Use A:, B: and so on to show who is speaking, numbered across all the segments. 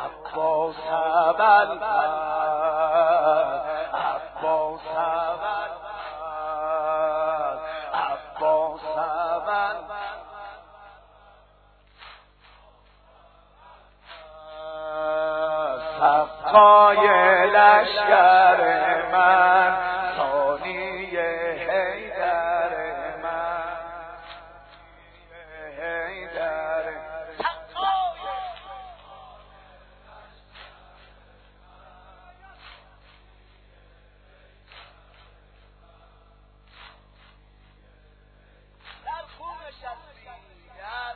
A: عباس ابوالفضل عباس ابوالفضل عباس ابوالفضل صفای لشکر من ثانی حیدر من حیدر در خون نشستی در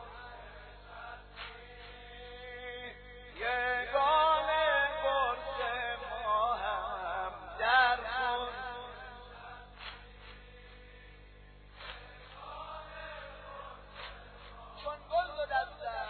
A: یگانه قرص ما هم در خون چون گل دو دستم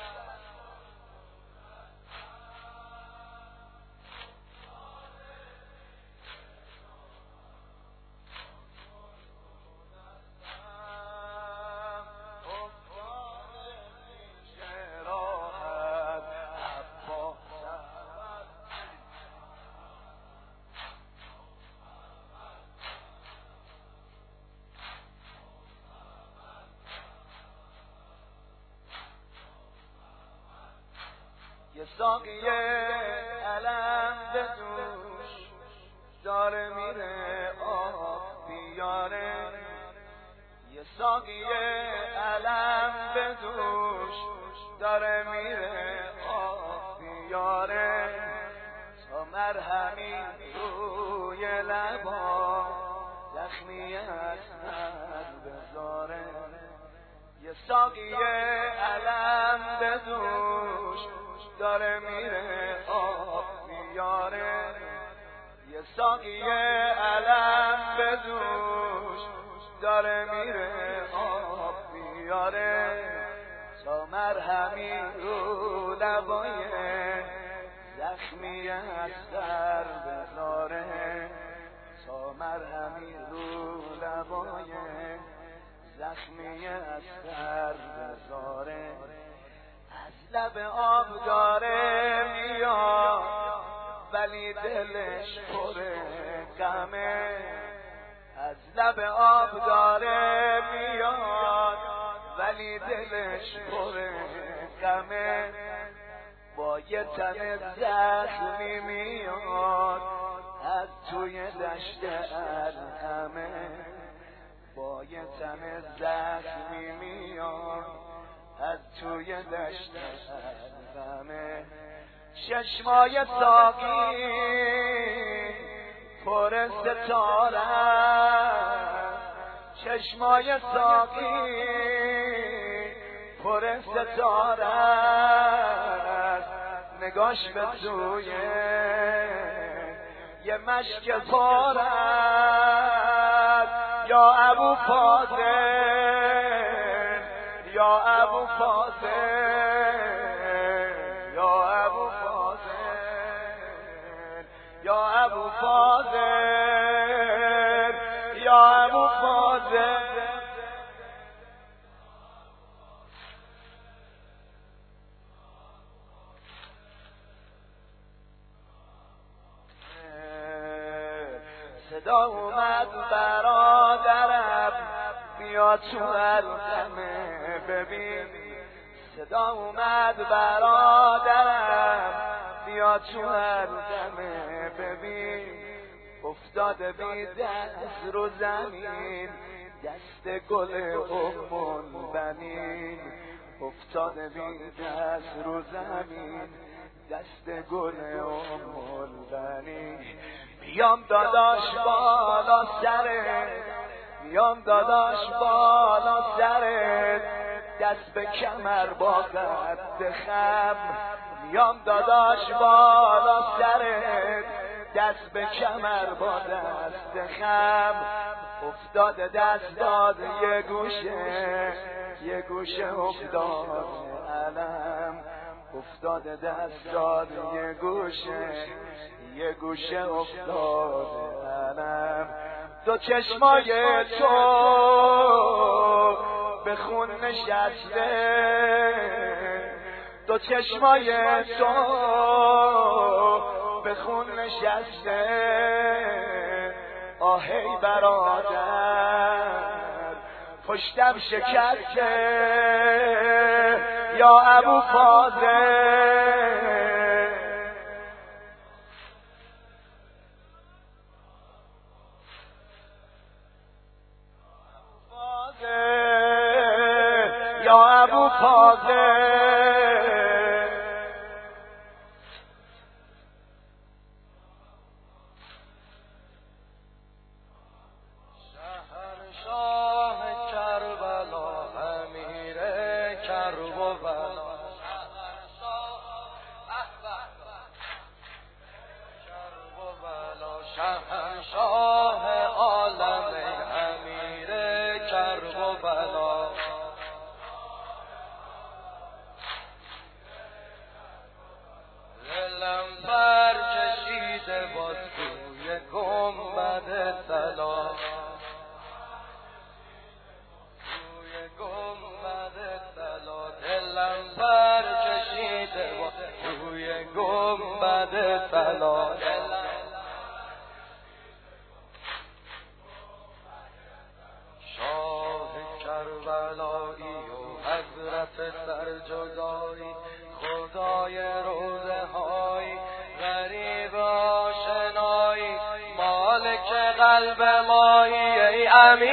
A: یه ساقی علم به دوش داره میره آب بیاره یه ساقی علم به دوش داره میره آب بیاره تا مرهمی روی لبا زخمی از هر بذاره یه ساقی علم به دوش داره میره آب بیاره یه ساقی علم به دوش داره میره آب بیاره تا مرهمی رو لبای زخمی از سر بذاره تا مرهمی رو لبای زخمی از سر بذاره از لب آب داره میاد ولی دلش پر غمه از لب آب داره میاد ولی دلش پر غمه با یه تن زخمی میاد از توی دشت الهمه با یه تن زخمی میاد از توی دشت الهمه چشمای ساقی پر ستاره چشمای ساقی پر ستاره نگاش به سوی یه مشک پاره یا ابو فاضل یا ابو فاضل یا ابو فاضل یا ابو فاضل یا ابو فاضل صدا اومد برادرم بیا تو الهمه ببین صدا اومد برادرم بیا تو الهمه ببین افتاده بی دست رو زمین دست گل بنین افتاده بی دست رو زمین دست گل بنین میام داداش بالا سرت میام داداش بالا سرت دست به کمر با قد خم میام داداش بالا سرت دست به کمر با دست خم افتاده دست داد یه گوشه افتاد علم افتاده دست داد یه گوشه افتاد علم دو چشمای تو به خون نشسته دو چشمای تو به خون نشسته آهی برادر پشتم شکسته یا ابو فاضل یا ابو فاضل
B: شهنشاه کربلا امیر کرب و بلا شهنشاه عالم امیر کرب و بلا دلم بر کشیده باز توی گنبد طلا توی گنبد طلا دلم بر کشیده باز توی گنبد طلا شاه کربلایی و حضرت سرجدایی خدای روزه های غریب آشنایی مالک قلب مایی ای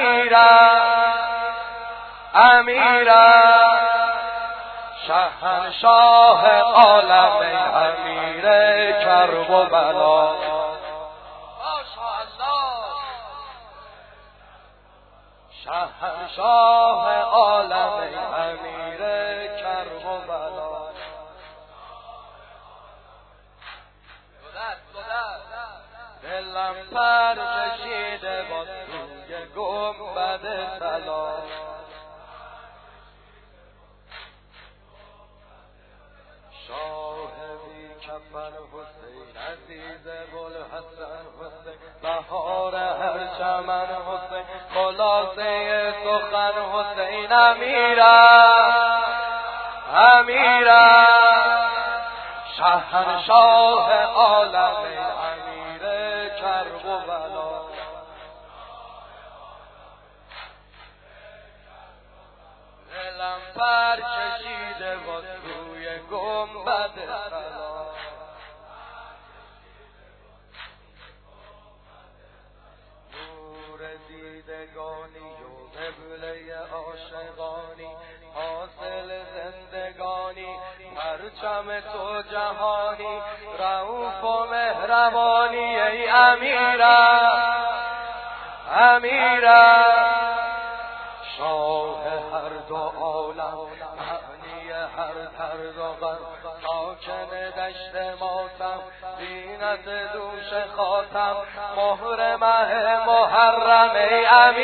B: امیرم شهنشاه عالم ای امیر کرب و بلا شهنشاه عالم ای امیر کرب و بلا دلم پر کشیده با روی گنبد طلا شاه بی کفن حسین عزیز بوالحسن حسین بهار هر چمن حسین خلاصه سخن حسین امیرم شهنشاه عالم امیر کرب و بلا دلم پر کشیده با روی گنبد طلا نور دیدگانی و قبله عاشقانی حاصل زندگانی پرچم تو جهانی رؤوف و مهربانی ای امیرم شاه هر دو عالم معنی هر درد و غم ساکن دشت ماتم زینت دوش خاتم مهر مه محرم ای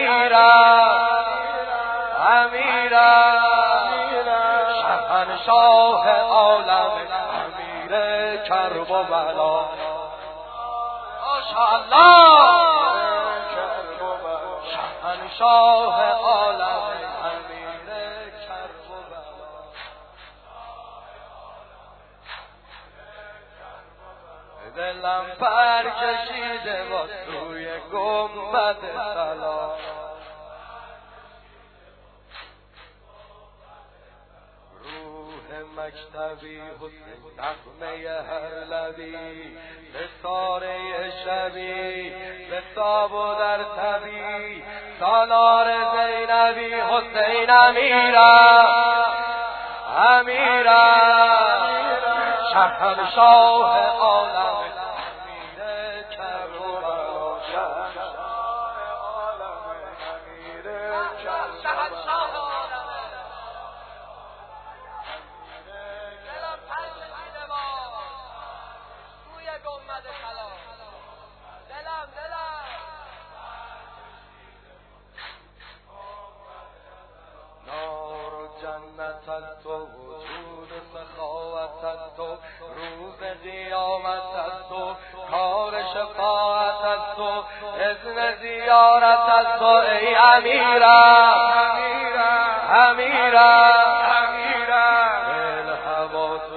B: امیرم شهنشاه عالم امیر کرب و بلا ماشاءالله شهنشاه عالم امیر کرب و بلا دلم پر کشیده با روی گنبد طلا مکتبی حسین نغمه هر لبی ستاره شبی به تاب و در تبی سالار زینبی حسین امیرم شهنشاه عالم امیر کرب و بلا جنت از تو وجود سخاوت از تو روز قیامت از تو کار شفاعت از تو اذن زیارت از تو ای امیرم دل هوا تو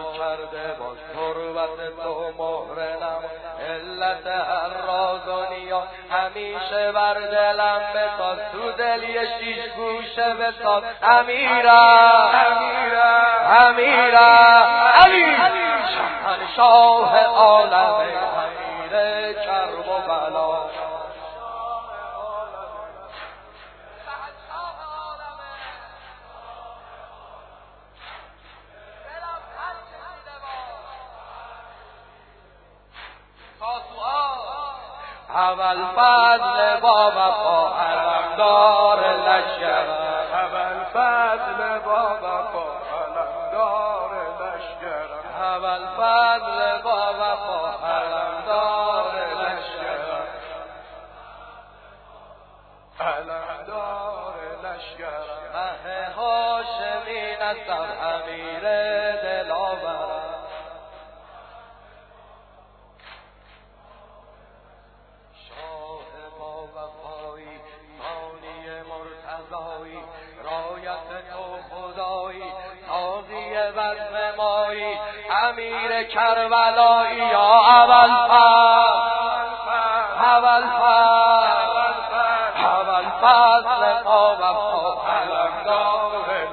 B: دل یه شیش گوشه بساز امیرم علی شاه عالم امیر کرب و بلا اول فضل با وفا علمدار لشکر
A: اول فضل با وفا علمدار لشکر
B: اول فضل با وفا علمدار لشکر
A: علمدار لشکر
B: مه هاشمی نصر امیر دلاور رایت تو خدایی تازی وزن مایی امیر کربلایی یا اول فضل با وفا علمدار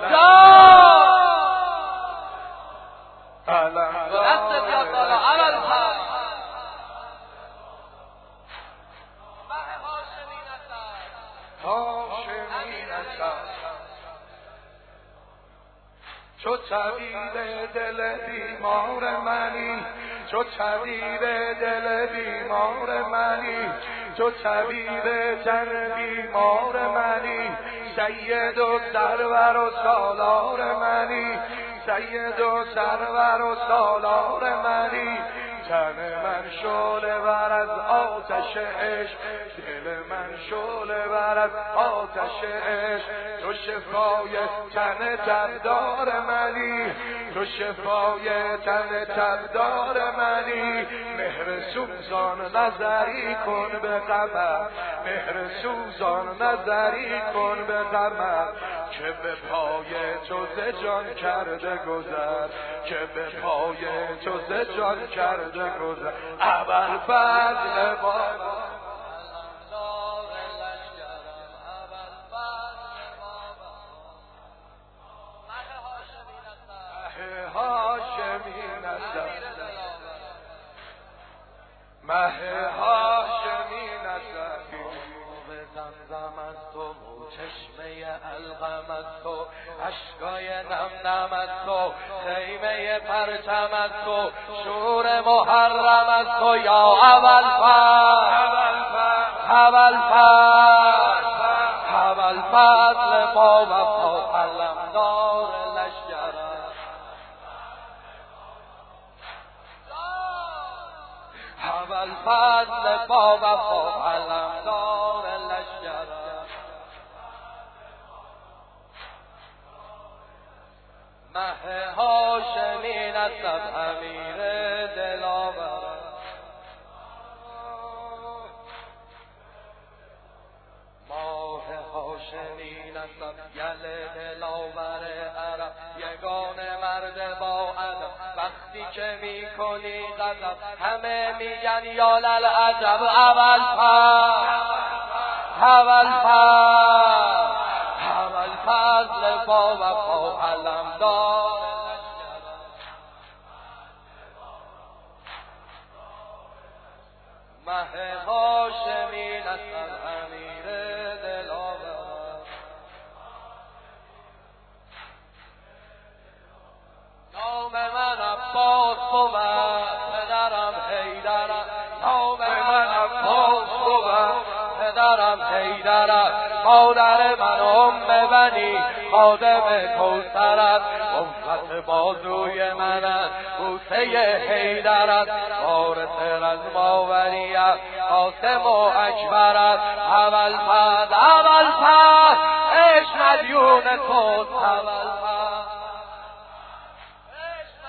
A: چو طبیب دل بیمار منی چو طبیب دل بیمار منی چو طبیب تن بیمار منی سید و سرور و سالار منی سید و سرور و سالار منی تن من شعله ور از آتش عشق دل من شعله ور از آتش عشق تو شفای تن تبدار منی تو شفای تن تبدار منی مهر سوزان نظری کن به قمر مهر سوزان نظری کن به قمر که به پای تو ز جان کرده گذر که به پای تو ز جان کرده گذر اول فضل با مه هاشمی نسبی
B: زمزم از تو چشمه الغم از تو اشکای نم نم از تو خیمه پرچم از تو شور محرم از تو یا اول فضل با وفا علمدار لشکر اول فضل با وفا علمدار لشکر مه هاشمی نسب امیر دلاور ماه هاشمی نسب یل دلاور عرب یگانه مرد با ادب وقتی که میکنی غضب همه میگن یا للعجب اول فضل با وفا علمدار مه هاشمی نسب امیر دلاور نام من عباس بود پدرم حیدرم نام من عباس بود پدرم حیدرم مادر من بنی خادم کوثرت امت بازوی منت بوسه حیدرت وارث رزماوریت قاسم و اکبرت اول فضل عشق مدیون توست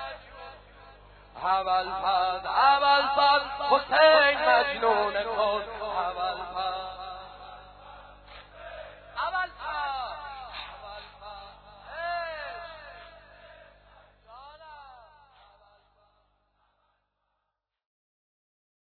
B: اول فضل حسین مجنون توست